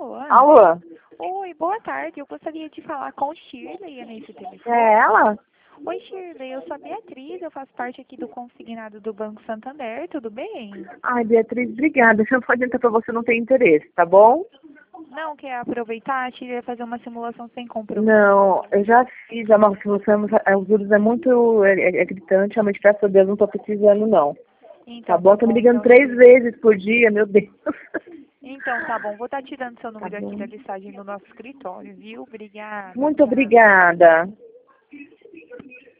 Alô? Alô? Oi, boa tarde. Eu gostaria de falar com Shirley nesse telefone. É ela? Oi, Shirley. Eu sou a Beatriz. Eu faço parte aqui do consignado do Banco Santander. Tudo bem? Ai, Beatriz, obrigada. Se eu não for adiantar pra você, não tem interesse, tá bom? Não quer aproveitar? A Shirley vai fazer uma simulação sem compromisso. Não, eu já fiz a maldição, os juros é muito gritante, realmente, graças a Deus, não tô precisando, não. Então, Tá bom? Tô me ligando então, 3 Shirley. vezes por dia, meu Deus. Então, tá bom. Vou estar tirando seu Tá número aqui bom. da listagem do nosso escritório, viu? Obrigada. Muito Tchau. obrigada.